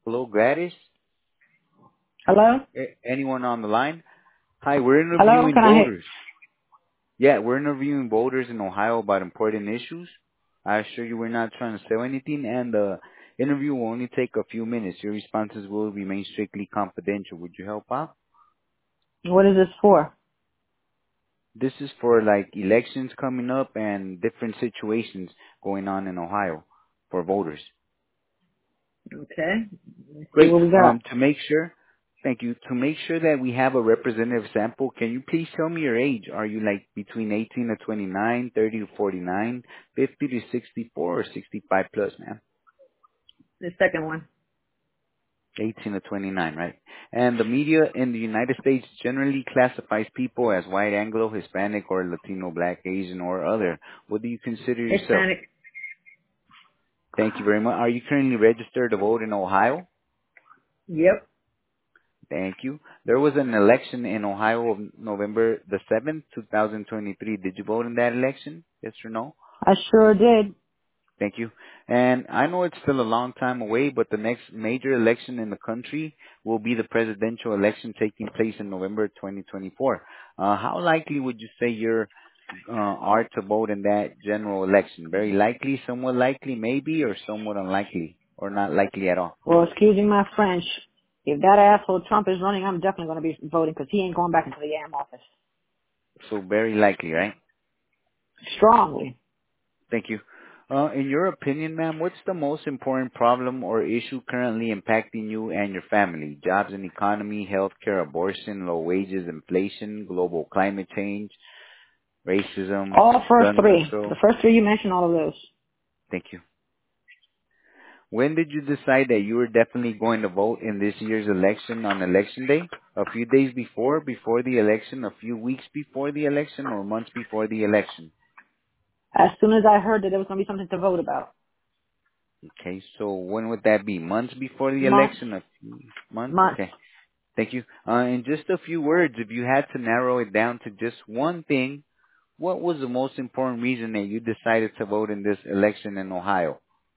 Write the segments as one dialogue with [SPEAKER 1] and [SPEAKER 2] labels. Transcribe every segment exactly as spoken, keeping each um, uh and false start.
[SPEAKER 1] Hello, Gladys?
[SPEAKER 2] Hello?
[SPEAKER 1] A- anyone on the line? Hi, we're
[SPEAKER 2] Hello?
[SPEAKER 1] interviewing
[SPEAKER 2] Can I hit?
[SPEAKER 1] voters. Yeah, we're interviewing voters in Ohio about important issues. I assure you we're not trying to sell anything, and the interview will only take a few minutes. Your responses will remain strictly confidential. Would you help out?
[SPEAKER 2] What is this for?
[SPEAKER 1] This is for like elections coming up and different situations going on in Ohio for voters.
[SPEAKER 2] Okay. Let's see
[SPEAKER 1] Great.
[SPEAKER 2] what we
[SPEAKER 1] Um,
[SPEAKER 2] got.
[SPEAKER 1] to make sure, thank you. To make sure that we have a representative sample, can you please tell me your age? Are you like between eighteen to twenty-nine, thirty to forty-nine, fifty to sixty-four, or sixty-five plus, man?
[SPEAKER 2] The second one.
[SPEAKER 1] eighteen to twenty-nine, right? And the media in the United States generally classifies people as white, Anglo, Hispanic, or Latino, Black, Asian, or other. What do you consider yourself?
[SPEAKER 2] Hispanic.
[SPEAKER 1] Thank you very much. Are you currently registered to vote in Ohio?
[SPEAKER 2] Yep.
[SPEAKER 1] Thank you. There was an election in Ohio of November the seventh, two thousand twenty-three. Did you vote in that election? Yes or no?
[SPEAKER 2] I sure did.
[SPEAKER 1] Thank you. And I know it's still a long time away, but the next major election in the country will be the presidential election taking place in November twenty twenty-four. Uh, how likely would you say you're uh, are to vote in that general election? Very likely, somewhat likely, maybe, or somewhat unlikely, or not likely at all?
[SPEAKER 2] Well, excusing my French. If that asshole Trump is running, I'm definitely going to be voting because he ain't going back into the damn office.
[SPEAKER 1] So very likely, right?
[SPEAKER 2] Strongly.
[SPEAKER 1] Thank you. Uh, in your opinion, ma'am, what's the most important problem or issue currently impacting you and your family? Jobs and economy, healthcare, abortion, low wages, inflation, global climate change, racism,
[SPEAKER 2] All first
[SPEAKER 1] gun
[SPEAKER 2] three. The
[SPEAKER 1] control.
[SPEAKER 2] first three you mentioned, all of those.
[SPEAKER 1] Thank you. When did you decide that you were definitely going to vote in this year's election on election day? A few days before, before the election, a few weeks before the election, or months before the election?
[SPEAKER 2] As soon as I heard that there was going to be something to vote about.
[SPEAKER 1] Okay, so when would that be? Months before the
[SPEAKER 2] Months.
[SPEAKER 1] election? A few months?
[SPEAKER 2] Months.
[SPEAKER 1] Okay. Thank you. Uh, in just a few words, if you had to narrow it down to just one thing, what was the most important reason that you decided to vote in this election in Ohio?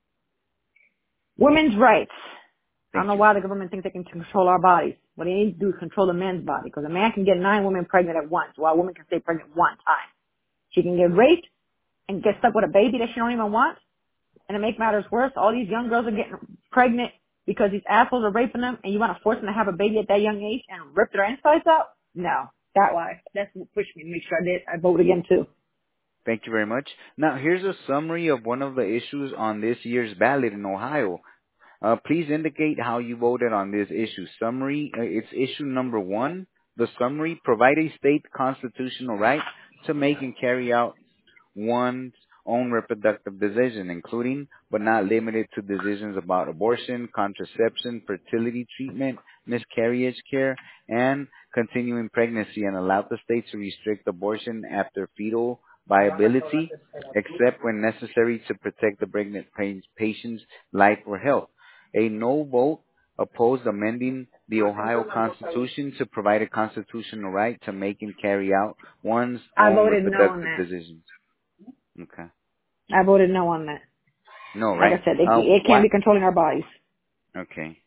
[SPEAKER 2] Women's rights. I don't
[SPEAKER 1] Thank
[SPEAKER 2] know
[SPEAKER 1] you.
[SPEAKER 2] why the government thinks they can control our bodies. What they need to do is control the man's body. Because a man can get nine women pregnant at once, while a woman can stay pregnant one time. She can get raped and get stuck with a baby that she don't even want. And to make matters worse, all these young girls are getting pregnant because these assholes are raping them, and you want to force them to have a baby at that young age and rip their insides out? No. That why. That's what pushed me to make sure I did. I voted again too.
[SPEAKER 1] Thank you very much. Now, here's a summary of one of the issues on this year's ballot in Ohio. Uh, please indicate how you voted on this issue. Summary, uh, it's issue number one. The summary, provide a state constitutional right to make and carry out one's own reproductive decision, including but not limited to decisions about abortion, contraception, fertility treatment, miscarriage care, and continuing pregnancy, and allow the state to restrict abortion after fetal viability, except when necessary to protect the pregnant pa- patient's life or health. A no vote opposed amending the Ohio Constitution to provide a constitutional right to make and carry out one's
[SPEAKER 2] I
[SPEAKER 1] own
[SPEAKER 2] voted no on
[SPEAKER 1] reproductive
[SPEAKER 2] that.
[SPEAKER 1] decisions. Okay.
[SPEAKER 2] I voted no on that.
[SPEAKER 1] No,
[SPEAKER 2] Like
[SPEAKER 1] right?
[SPEAKER 2] I said, it,
[SPEAKER 1] Uh,
[SPEAKER 2] it can't
[SPEAKER 1] why?
[SPEAKER 2] be controlling our bodies.
[SPEAKER 1] Okay,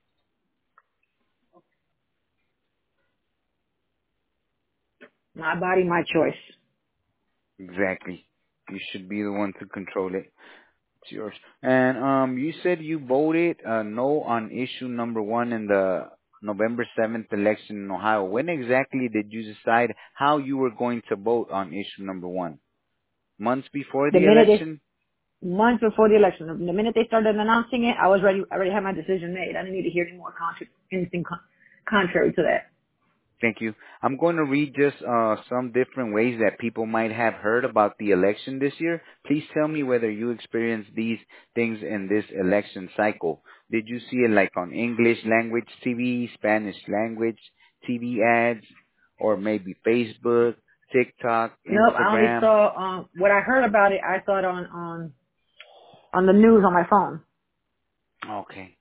[SPEAKER 2] My body, my choice.
[SPEAKER 1] exactly. You should be the one to control it. It's yours. And um, you said you voted uh, no on issue number one in the November seventh election in Ohio. When exactly did you decide how you were going to vote on issue number one? Months before
[SPEAKER 2] The
[SPEAKER 1] the
[SPEAKER 2] minute they
[SPEAKER 1] election?
[SPEAKER 2] months before the election. The minute they started announcing it, I was ready. I already had my decision made. I didn't need to hear any more contra- anything con- contrary to that.
[SPEAKER 1] Thank you. I'm going to read just uh, some different ways that people might have heard about the election this year. Please tell me whether you experienced these things in this election cycle. Did you see it like on English language T V, Spanish language T V ads, or maybe Facebook, TikTok,
[SPEAKER 2] Nope, I only
[SPEAKER 1] Instagram?
[SPEAKER 2] saw um what I heard about it. I saw it on on on the news on my phone.
[SPEAKER 1] Okay.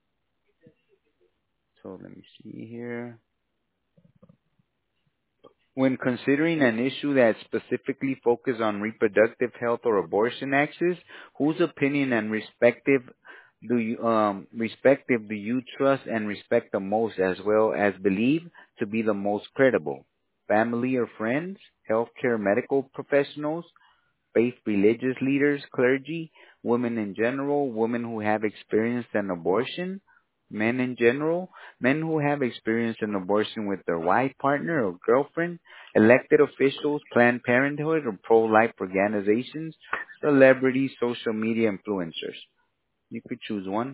[SPEAKER 1] So let me see here. When considering an issue that specifically focuses on reproductive health or abortion access, whose opinion and respective Do you, um, respective, do you trust and respect the most as well as believe to be the most credible? Family or friends, healthcare medical professionals, faith religious leaders, clergy, women in general, women who have experienced an abortion, men in general, men who have experienced an abortion with their wife, partner, or girlfriend, elected officials, Planned Parenthood, or pro-life organizations, celebrities, social media influencers. You could choose one.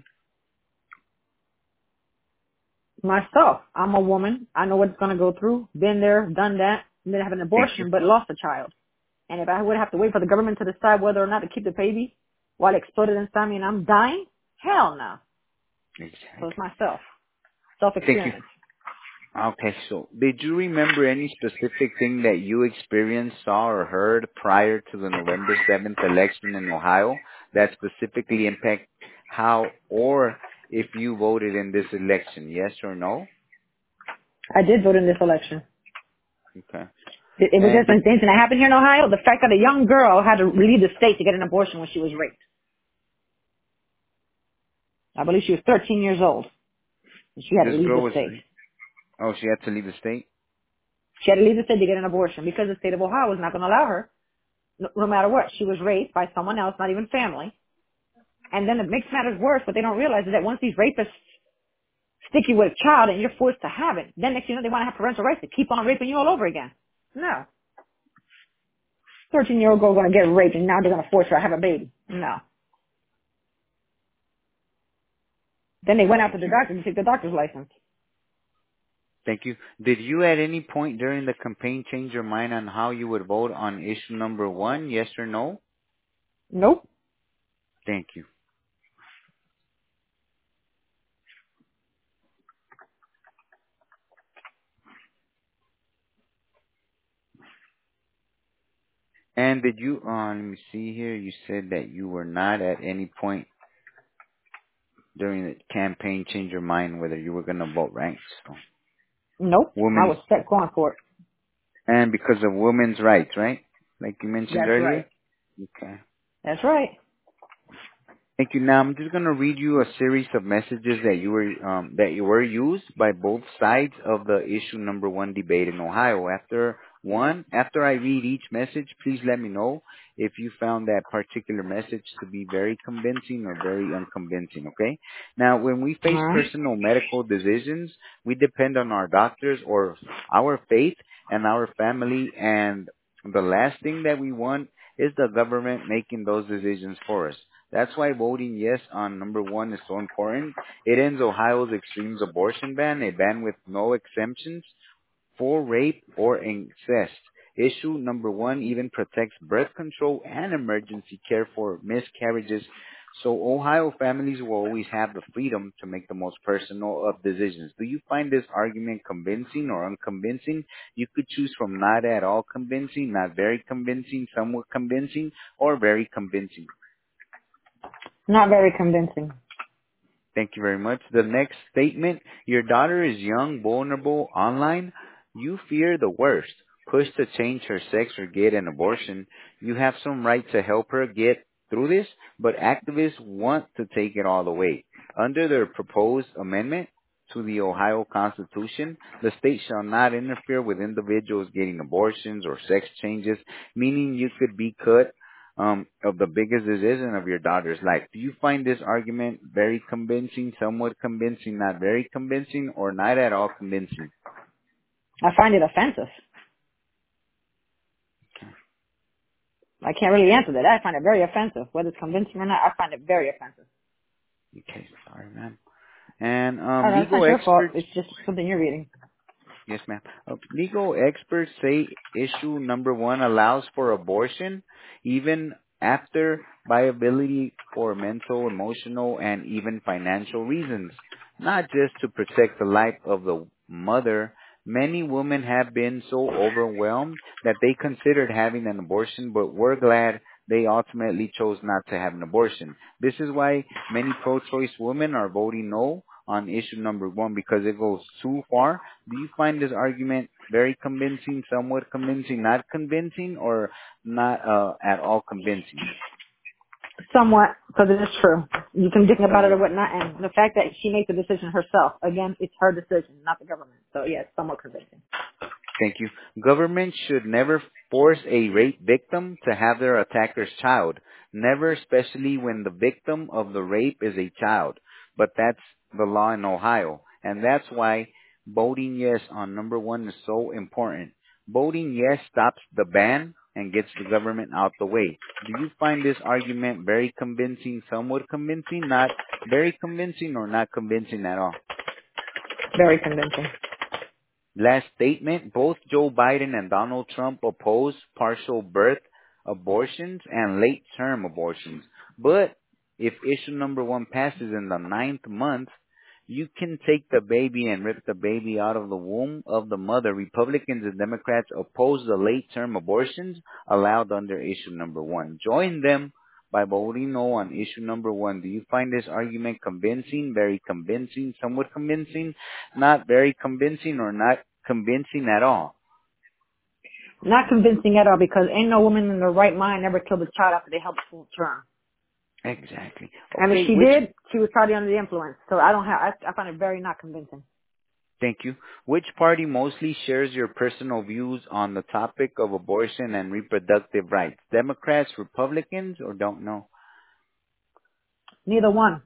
[SPEAKER 2] Myself, I'm a woman. I know what it's going to go through. Been there, done that. Didn't have an
[SPEAKER 1] Thank you.
[SPEAKER 2] abortion, but lost a child. And if I would have to wait for the government to decide whether or not to keep the baby while it exploded inside me and I'm dying, hell no. So it's
[SPEAKER 1] Exactly.
[SPEAKER 2] myself.
[SPEAKER 1] Thank you.
[SPEAKER 2] Self-experience.
[SPEAKER 1] Okay, so did you remember any specific thing that you experienced, saw, or heard prior to the November seventh election in Ohio that specifically impact how or if you voted in this election? Yes or no?
[SPEAKER 2] I did vote in this election.
[SPEAKER 1] Okay.
[SPEAKER 2] It, it was
[SPEAKER 1] And
[SPEAKER 2] just an
[SPEAKER 1] did,
[SPEAKER 2] incident that happened here in Ohio. The fact that a young girl had to leave the state to get an abortion when she was raped. I believe she was thirteen years old. And she had to
[SPEAKER 1] this
[SPEAKER 2] leave
[SPEAKER 1] girl
[SPEAKER 2] the
[SPEAKER 1] was,
[SPEAKER 2] state.
[SPEAKER 1] oh, she had to leave the state?
[SPEAKER 2] She had to leave the state to get an abortion because the state of Ohio was not going to allow her, no, no matter what. She was raped by someone else, not even family. And then it makes matters worse. What they don't realize is that once these rapists stick you with a child and you're forced to have it, then next thing you know they want to have parental rights to keep on raping you all over again. No. thirteen-year-old girl going to get raped and now they're going to force her to have a baby. No. Then they went out
[SPEAKER 1] Thank
[SPEAKER 2] to the
[SPEAKER 1] you.
[SPEAKER 2] doctor to take the doctor's license.
[SPEAKER 1] Thank you. Did you at any point during the campaign change your mind on how you would vote on issue number one? Yes or no?
[SPEAKER 2] Nope.
[SPEAKER 1] Thank you. And did you, uh, let me see here, you said that you were not at any point during the campaign change your mind whether you were going to vote, right? So,
[SPEAKER 2] Nope. I
[SPEAKER 1] women's,
[SPEAKER 2] was set going for it.
[SPEAKER 1] and because of women's rights, right? Like you mentioned
[SPEAKER 2] That's
[SPEAKER 1] earlier?
[SPEAKER 2] right.
[SPEAKER 1] Okay.
[SPEAKER 2] That's right.
[SPEAKER 1] Thank you. Now I'm just going to read you a series of messages that you were um, that you were used by both sides of the issue number one debate in Ohio. After one, after I read each message, please let me know if you found that particular message to be very convincing or very unconvincing. Okay. Now, when we
[SPEAKER 2] All
[SPEAKER 1] face
[SPEAKER 2] right.
[SPEAKER 1] personal medical decisions, we depend on our doctors or our faith and our family, and the last thing that we want is the government making those decisions for us. That's why voting yes on number one is so important. It ends Ohio's extremes abortion ban, a ban with no exemptions for rape or incest. Issue number one even protects birth control and emergency care for miscarriages. So Ohio families will always have the freedom to make the most personal of decisions. Do you find this argument convincing or unconvincing? You could choose from not at all convincing, not very convincing, somewhat convincing, or very convincing.
[SPEAKER 2] Not very convincing.
[SPEAKER 1] Thank you very much. The next statement, your daughter is young, vulnerable, online. You fear the worst. Pushed to change her sex or get an abortion. You have some right to help her get through this, but activists want to take it all away. Under their proposed amendment to the Ohio Constitution, the state shall not interfere with individuals getting abortions or sex changes, meaning you could be cut um, of the biggest decision of your daughter's life. Do you find this argument very convincing, somewhat convincing, not very convincing, or not at all convincing?
[SPEAKER 2] I find it offensive. I can't really answer that. I find it very offensive. Whether it's convincing or not, I find it very offensive.
[SPEAKER 1] Okay, sorry, ma'am. And
[SPEAKER 2] Oh,
[SPEAKER 1] um,
[SPEAKER 2] no, it's
[SPEAKER 1] legal
[SPEAKER 2] not your fault.
[SPEAKER 1] experts,
[SPEAKER 2] It's just something you're reading.
[SPEAKER 1] yes, ma'am. Uh, legal experts say issue number one allows for abortion even after viability for mental, emotional, and even financial reasons, not just to protect the life of the mother. Many women have been so overwhelmed that they considered having an abortion, but we're glad they ultimately chose not to have an abortion. This is why many pro-choice women are voting no on issue number one, because it goes too far. Do you find this argument very convincing, somewhat convincing, not convincing, or not uh, at all convincing?
[SPEAKER 2] Somewhat, because it is true. You can think about it or
[SPEAKER 1] So
[SPEAKER 2] whatnot, and the fact that she makes the decision herself, again, it's her decision, not the government. So yes, somewhat convincing.
[SPEAKER 1] thank you. Government should never force a rape victim to have their attacker's child. Never, especially when the victim of the rape is a child. But that's the law in Ohio. And that's why voting yes on number one is so important. Voting yes stops the ban and gets the government out the way. Do you find this argument very convincing, somewhat convincing, not very convincing, or not convincing at all?
[SPEAKER 2] Very convincing.
[SPEAKER 1] Last statement, both Joe Biden and Donald Trump oppose partial birth abortions and late-term abortions. But if issue number one passes in the ninth month, you can take the baby and rip the baby out of the womb of the mother. Republicans and Democrats oppose the late-term abortions allowed under issue number one. Join them by voting no on issue number one. Do you find this argument convincing, very convincing, somewhat convincing, not very convincing, or not convincing at all?
[SPEAKER 2] Not convincing at all, because ain't no woman in their right mind ever killed a child after they held full term.
[SPEAKER 1] Exactly.
[SPEAKER 2] And if
[SPEAKER 1] Okay,
[SPEAKER 2] she
[SPEAKER 1] which,
[SPEAKER 2] did, she was probably under the influence. So I don't have, I, I find it very not convincing.
[SPEAKER 1] thank you. Which party mostly shares your personal views on the topic of abortion and reproductive rights? Democrats, Republicans, or don't know?
[SPEAKER 2] Neither one.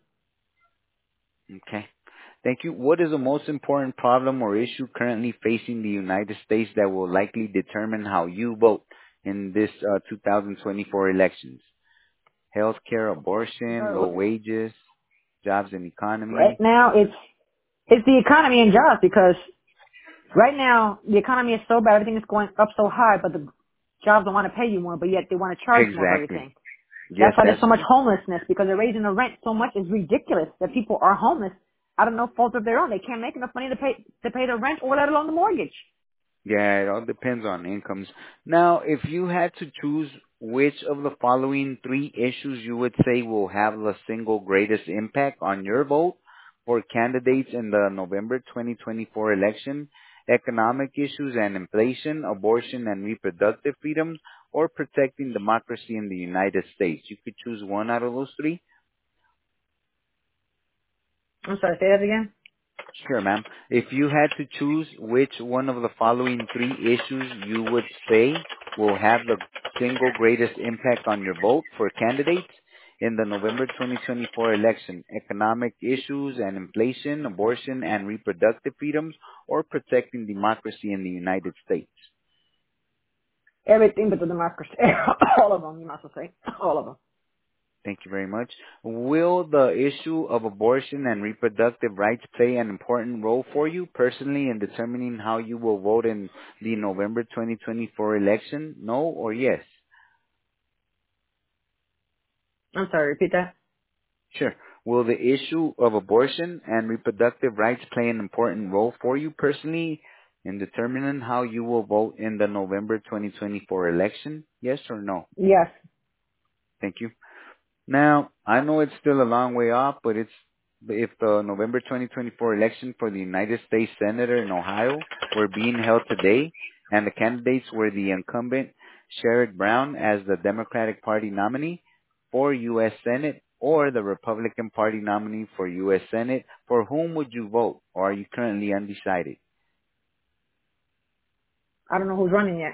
[SPEAKER 1] Okay. Thank you. What is the most important problem or issue currently facing the United States that will likely determine how you vote in this uh, two thousand twenty-four elections? Healthcare, abortion, low wages, jobs and
[SPEAKER 2] Right
[SPEAKER 1] economy.
[SPEAKER 2] now, it's it's the economy and jobs, because right now the economy is so bad, everything is going up so high, but the jobs don't want to pay you more, but yet they want to charge more for
[SPEAKER 1] Exactly.
[SPEAKER 2] everything.
[SPEAKER 1] Yes,
[SPEAKER 2] That's why there's
[SPEAKER 1] that's
[SPEAKER 2] so much
[SPEAKER 1] true.
[SPEAKER 2] homelessness, because they're raising the rent so much. It's ridiculous that people are homeless out of no fault of their own. They can't make enough money to pay to pay the rent or let alone the mortgage.
[SPEAKER 1] Yeah, it all depends on incomes. Now, if you had to choose which of the following three issues you would say will have the single greatest impact on your vote for candidates in the November twenty twenty-four election: economic issues and inflation, abortion and reproductive freedoms, or protecting democracy in the United States. You could choose one out of those three.
[SPEAKER 2] I'm sorry, say that again.
[SPEAKER 1] Sure, ma'am. If you had to choose which one of the following three issues you would say will have the single greatest impact on your vote for candidates in the November twenty twenty-four election: economic issues and inflation, abortion and reproductive freedoms, or protecting democracy in the United States?
[SPEAKER 2] Everything but the democracy. All of them, you might as well say. All of them.
[SPEAKER 1] Thank you very much. Will the issue of abortion and reproductive rights play an important role for you personally in determining how you will vote in the November twenty twenty-four election? No or yes?
[SPEAKER 2] I'm sorry, repeat that.
[SPEAKER 1] Sure. Will the issue of abortion and reproductive rights play an important role for you personally in determining how you will vote in the November twenty twenty-four election? Yes or no?
[SPEAKER 2] Yes.
[SPEAKER 1] Thank you. Now, I know it's still a long way off, but it's if the November twenty twenty-four election for the United States Senator in Ohio were being held today, and the candidates were the incumbent Sherrod Brown as the Democratic Party nominee for U S Senate or the Republican Party nominee for U S Senate, for whom would you vote, or are you currently undecided?
[SPEAKER 2] I don't know who's running yet.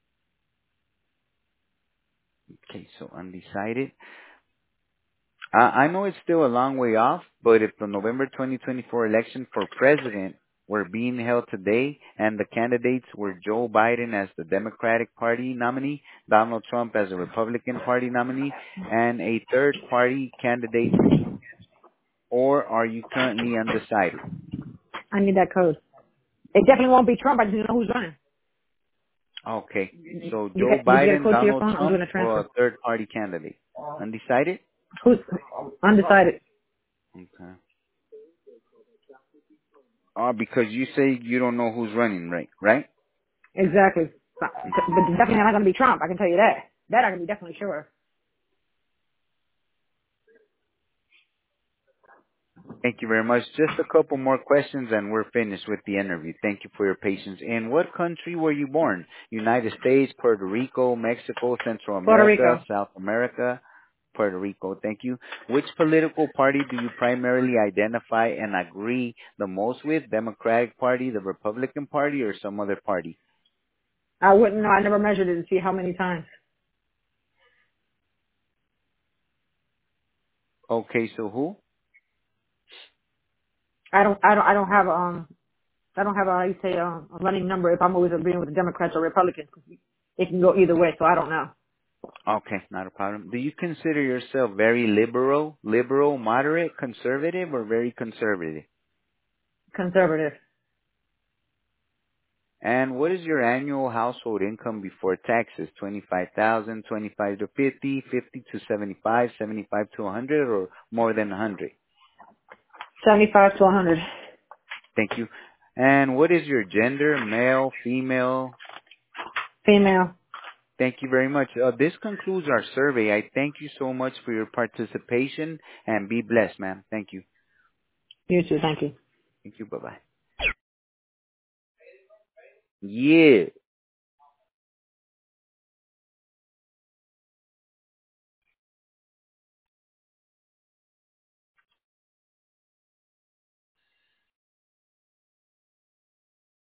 [SPEAKER 1] Okay, so undecided. Uh, I know it's still a long way off, but if the November twenty twenty-four election for president were being held today and the candidates were Joe Biden as the Democratic Party nominee, Donald Trump as a Republican Party nominee, and a third party candidate, or are you currently undecided?
[SPEAKER 2] I need that code. It definitely won't be Trump. I just don't know who's running.
[SPEAKER 1] Okay, so
[SPEAKER 2] You
[SPEAKER 1] Joe
[SPEAKER 2] get, did you get a
[SPEAKER 1] Biden,
[SPEAKER 2] code to your
[SPEAKER 1] Donald
[SPEAKER 2] phone? I'm
[SPEAKER 1] Trump,
[SPEAKER 2] doing a
[SPEAKER 1] or
[SPEAKER 2] transfer.
[SPEAKER 1] a third party candidate? Undecided?
[SPEAKER 2] Who's undecided?
[SPEAKER 1] Okay. Oh, because you say you don't know who's running, right? Right?
[SPEAKER 2] Exactly. But but definitely not going to be Trump. I can tell you that. That I can be definitely sure.
[SPEAKER 1] Thank you very much. Just a couple more questions and we're finished with the interview. Thank you for your patience. In what country were you born? United States, Puerto Rico, Mexico, Central
[SPEAKER 2] Puerto
[SPEAKER 1] America,
[SPEAKER 2] Rico.
[SPEAKER 1] South America? Puerto Rico. Thank you. Which political party do you primarily identify and agree the most with? Democratic Party, the Republican Party, or some other party?
[SPEAKER 2] I wouldn't know. I never measured it to see how many times.
[SPEAKER 1] Okay, so who?
[SPEAKER 2] I don't, I don't, I don't have, um, I don't have a, how you say, um, a running number if I'm always agreeing with the Democrats or Republicans. It can go either way, so I don't know.
[SPEAKER 1] Okay, not a problem. Do you consider yourself very liberal, liberal, moderate, conservative, or very conservative?
[SPEAKER 2] Conservative.
[SPEAKER 1] And what is your annual household income before taxes? twenty-five thousand, twenty-five to fifty, fifty to seventy-five, seventy-five to one hundred, or more than one hundred?
[SPEAKER 2] seventy-five to one hundred.
[SPEAKER 1] Thank you. And what is your gender? Male, female?
[SPEAKER 2] Female.
[SPEAKER 1] Thank you very much. Uh, this concludes our survey. I thank you so much for your participation, and be blessed, ma'am. Thank you.
[SPEAKER 2] You too. Thank you.
[SPEAKER 1] Thank you. Bye-bye. Yeah.